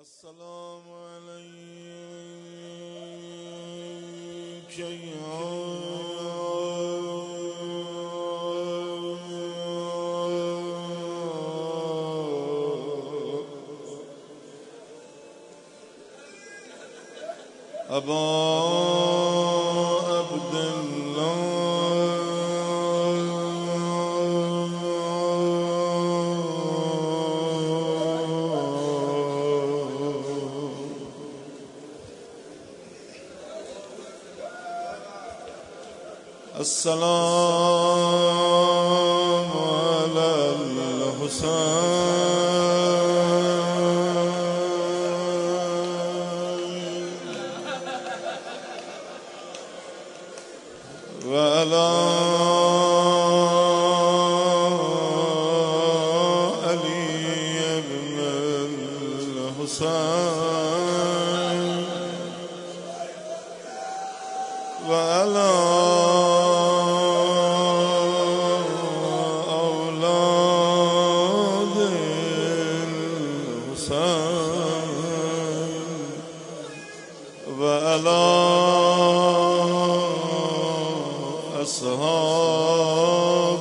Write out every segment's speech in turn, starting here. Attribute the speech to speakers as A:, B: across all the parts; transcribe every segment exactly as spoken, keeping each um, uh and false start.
A: السلام عليك يا أبا عبد السلام على الحسين وعلى علي بن الحسين وعلى أولاد الحسين وعلى أصحاب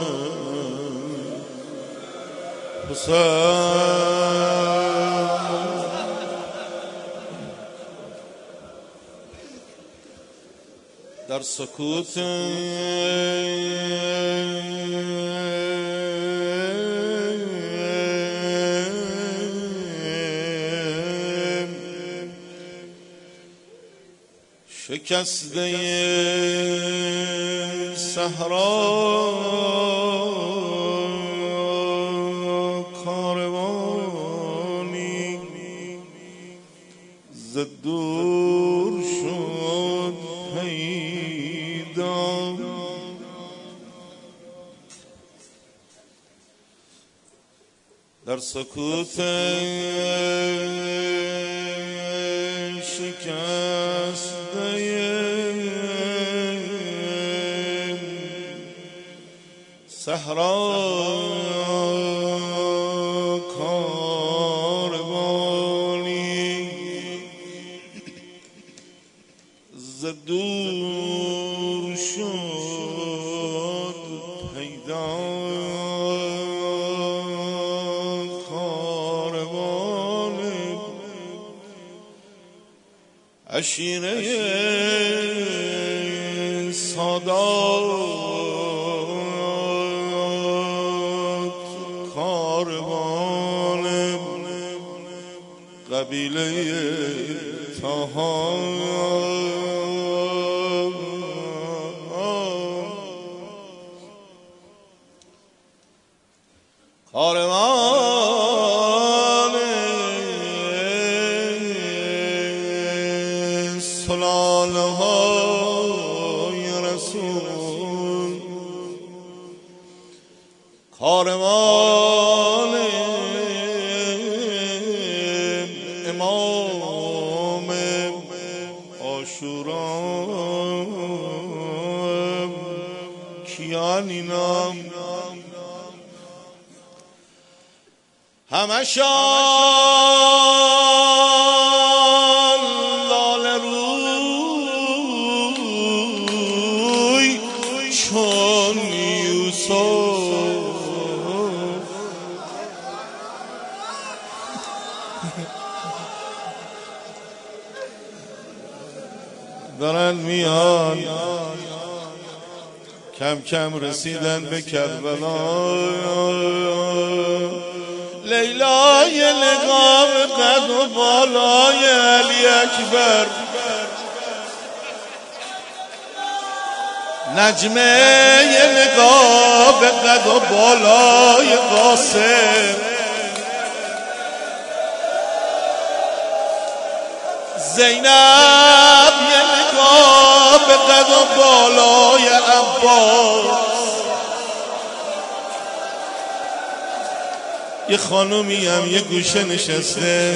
A: الحسين در سکوت شکسته صحرا کاروانی ز دور شد پیدا در سکوت شکسته صحرا کاروانی ز دور شد پیدا کاروان عشیره سادات کاروان قبیله طاها کاروان سلاله‌های رسول کاروان امام عاشورا کیان اینام همشان لاله روی چون یوسف دارن میان کم کم رسیدن به کربلا لیلای نقاب قد و بالای علی اکبر نجمه نقاب قد و بالای قاسم زینب یه نقاب قد و بالای عباس یه خانومی هم یه گوشه نشسته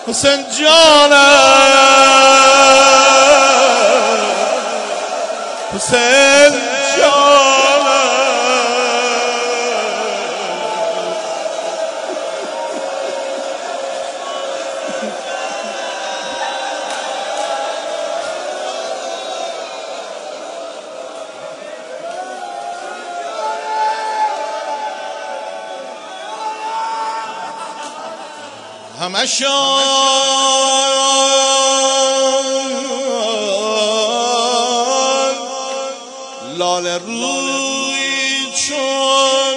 A: حسین جانم حسین جانم همشان لاله روی چون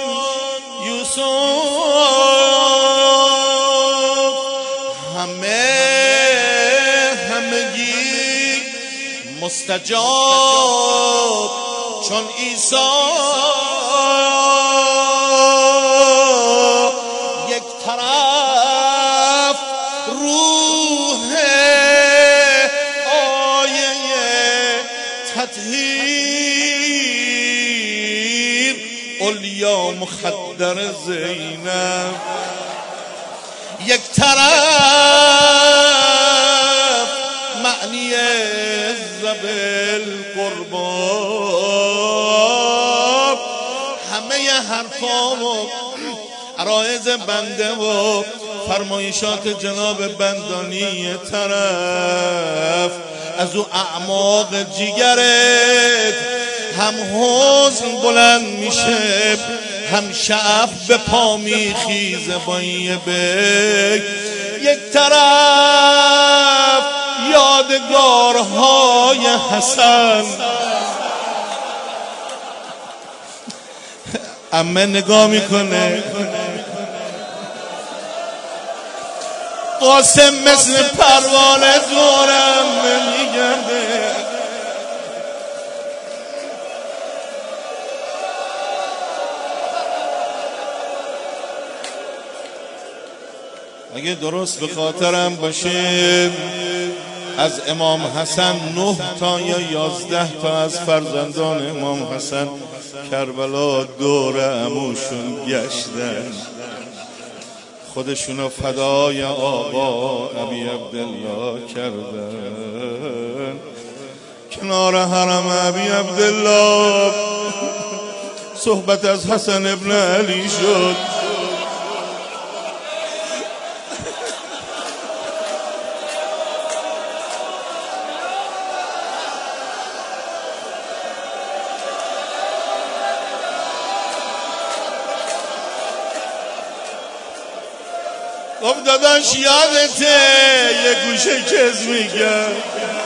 A: یوسف همه همگی مستجاب چون عیسی یک طرف روح آیه تطهیر اولیا مخدر زینب یک طرف معنی زبل قربان همه حرفا و عرایض بنده و فرمایشات جناب بندانی طرف از او اعماق جیگرت هم حزن بلند میشه هم شعف به پا میخیزه با این بک یک طرف یادگارهای حسن امه نگاه میکنه قاسم مثل پروانه دورم میگرده اگه درست به خاطرم باشه از امام حسن نه تا یا یازده تا از فرزندان امام حسن کربلا دور عموشون گشتن خودشونو فدای آقا ابی عبدالله کردن کنار حرم ابی عبدالله صحبت از حسن ابن علی شد گفت داداش یادته یه گوشه کز میگم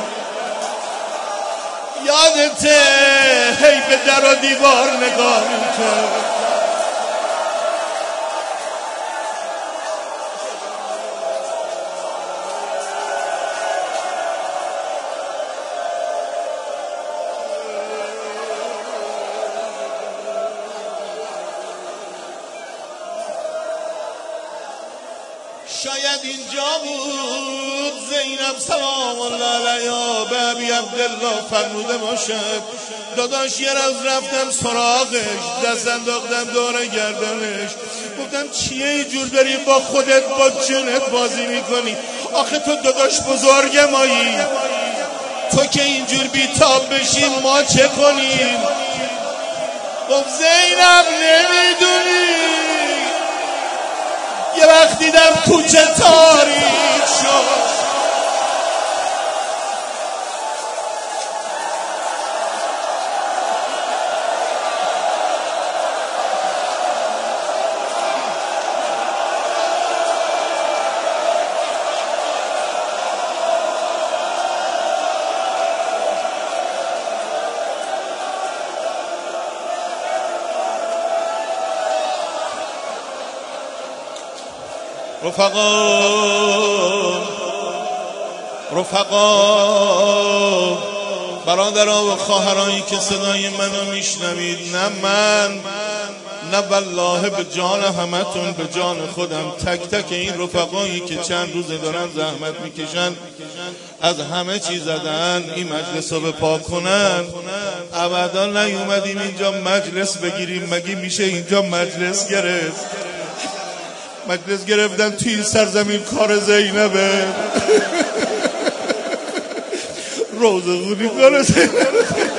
A: یادته هی به در و دیوار نگاه میکرد شاید اینجا بود زینب سلام الله علیها به ابی عبدالله فرموده باشد داداش یه روز رفتم سراغش دست انداختم دور گردنش گفتم چیه اینجور داری با خودت با جنت بازی میکنی آخه تو داداش بزرگ مایی تو که اینجور بیتاب بشین ما چه کنیم گفت زینب نمیدونی یه وقت دیدم کوچه تاریک شد رفقا رفقا برادران و خواهرانی که صدای منو میشنوید نه من نه والله به جان همتون به جان خودم تک تک این رفقایی که چند روزه دارن زحمت میکشن از همه چیز زدن این مجلس رو به پاک کنن ابدا نیومدیم اینجا مجلس بگیریم مگه میشه اینجا مجلس گرفت مجلس گرفتن توی این سرزمین کار زینبه روزه خونی کار زینبه.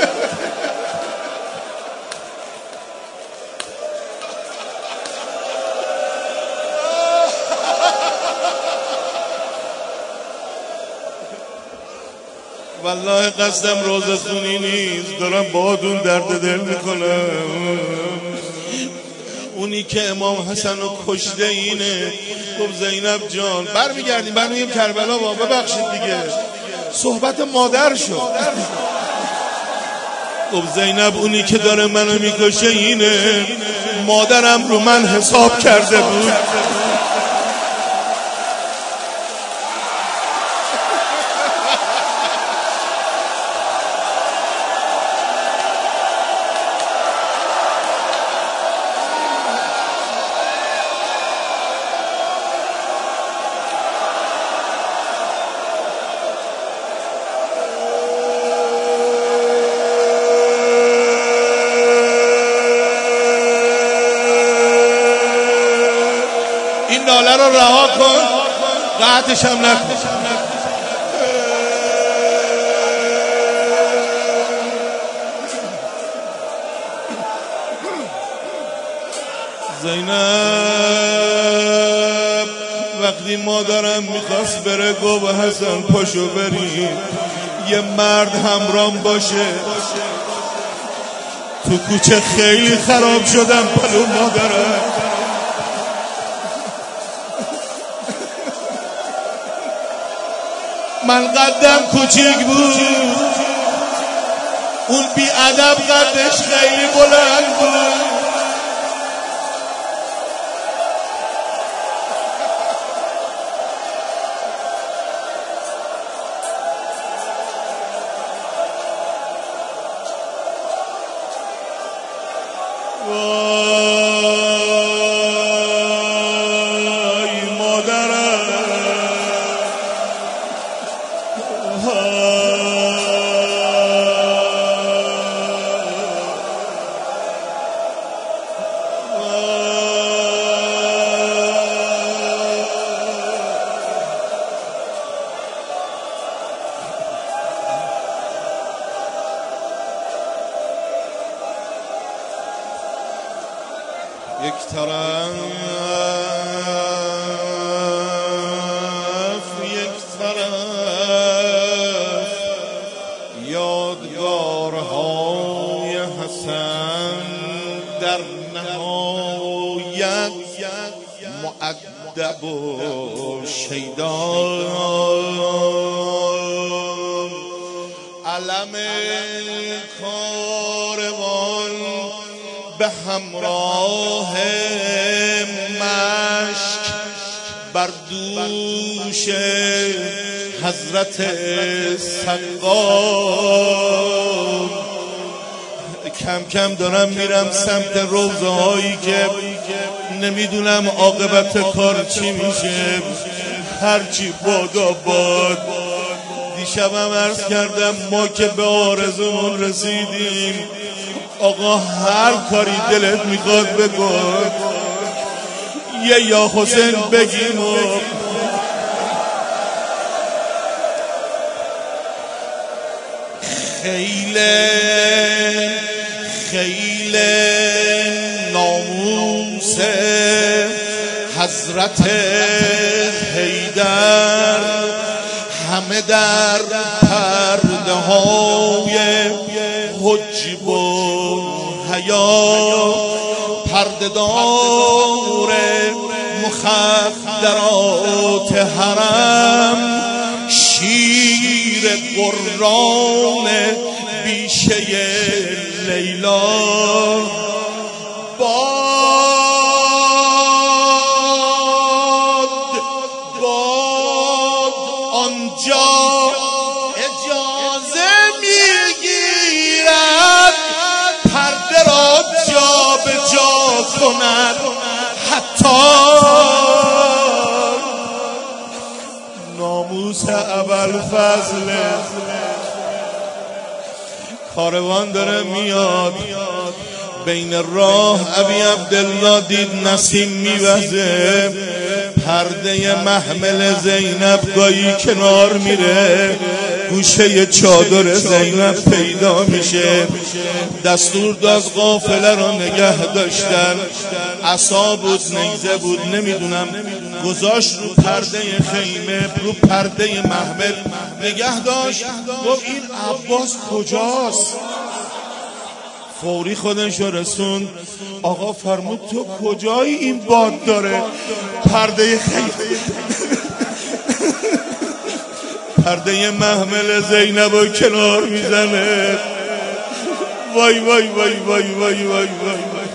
A: والله قصدم روزه خونی نیست، دارم باهاتون درد دل میکنم. اونی که امام حسن رو کشته اینه. خب زینب جان برمیگردیم برمیگردیم کربلا با ببخشید دیگه صحبت مادر شد. خب زینب اونی که داره منو میکشه اینه. مادرم رو من حساب کرده بود. این ناله رو رها کن، قطعش هم نکن. زینب وقتی مادرم میخواست بره گو به حسن پاشو بریم یه مرد همرام باشه. تو کوچه خیلی خراب شدم پلو مادرم. من قدم کوچیک بود، اون بی ادب قدش خیلی بلند بود. وای مادرم، یک طرف یک طرف یادگارهای حسن در نهایت مؤدب و شیدان علم کاروان به همراه مشک بر دوش حضرت سقام. کم کم دارم میرم سمت روضه هایی که نمیدونم عاقبت کار چی میشه. هرچی بادا باد. دیشبم عرض کردم ما که به آرزومون رسیدیم. آقا هر کاری دلت میخواد بگو، یه یا حسین بگیم و خیله خیله ناموس حضرت حیدر همه در پرده های حجب و حیا پرده دار مخدرات حرم شیر قرآن بیشه لیلا باد باد آنجا اجازه میگیرد پرده را جا به جا کند حتی ناموس ابوالفضل. کاروان داره میاد بین راه ابی عبدالله دید نسیم میوزه پرده محمل زینب گاهی کنار میره، گوشه چادر زینب پیدا میشه. دستور داد قافله رو نگه داشتن، عصا بود نیزه بود نمیدونم، گذاشت رو پرده خیمه، رو پرده محمل نگه داشت. گفت این عباس کجاست؟ فوری خودش رو رسوند. آقا فرمود تو کجایی؟ این باد داره پرده خیمه پرده محمل زینب رو کنار میزنه. وای وای وای وای وای وای وای.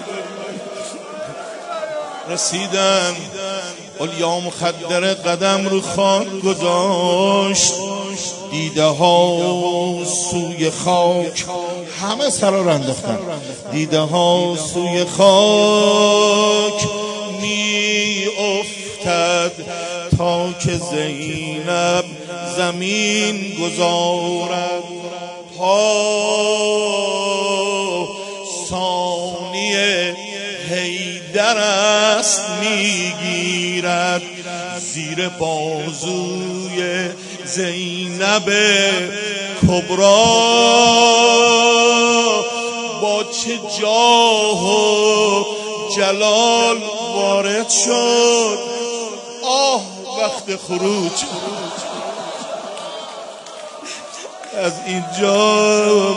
A: رسیدن اولیا مخدر قدم رو خاک گذاشت، دیده ها سوی خاک، همه سرا رو انداختن، دیده ها سوی خاک می افتد تا که زینب زمین گذارد. پا ثانیه حیدر است میگیرد زیر بازوی زینب کبرا. با چه جاه و جلال وارد شد، آه وقت خروج از اینجا.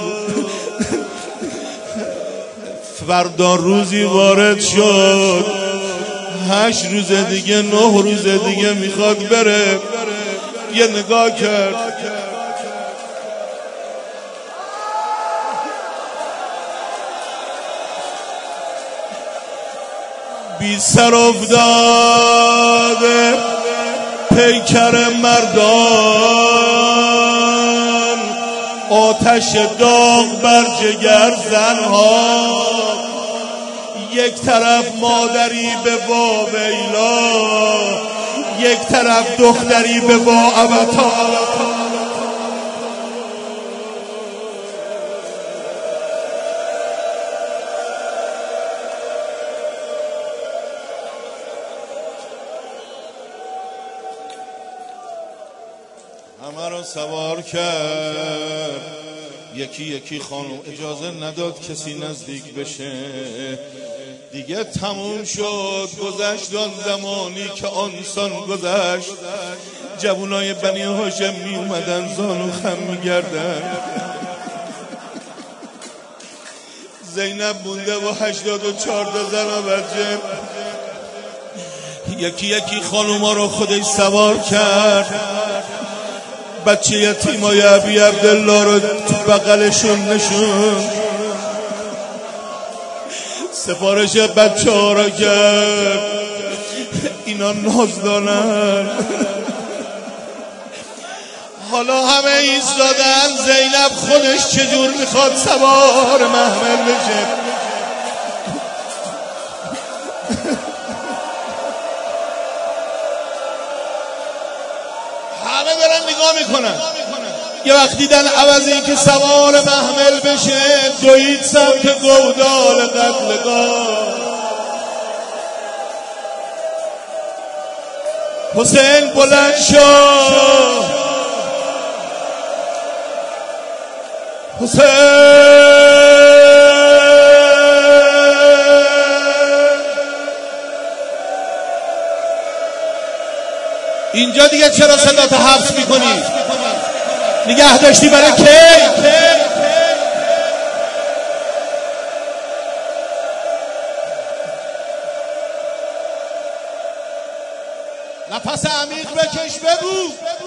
A: فردا روزی وارد شد، هشت روز دیگه نه روز دیگه میخواد بره. یه نگاه کرد، بی سر افتاده پیکر مردان، آتش داغ بر جگر زنها. یک طرف مادری به با ویلا، یک طرف دختری به با ابتا. همه رو سوار کرد، یکی یکی خانم اجازه نداد کسی نزدیک بشه. دیگه تموم شد، گذشت آن زمانی که آنسان گذشت. جوانای بنی هاشم می اومدن زانو خم می گردن. زینب مونده با هشتاد و چهار تا زن و بچه. یکی یکی خانوما رو خودش سوار کرد، بچه یتیمای ابی عبدالله رو تو بغلشون نشون، سفارش بچه ها را کرد. اینا نازدانن، حالا همه ایستادن. زینب خودش چجور میخواد سوار محمل بشه. همه دارن نگاه میکنن. یه وقت دیدن عوض این که سوار محمل بشه، دوید سمت گودال قتلگاه. حسین بلند شد، حسین اینجا دیگه چرا صدات حبس میکنی؟ نگه داشتی برای کی؟ نفس عمیق بکش، بگو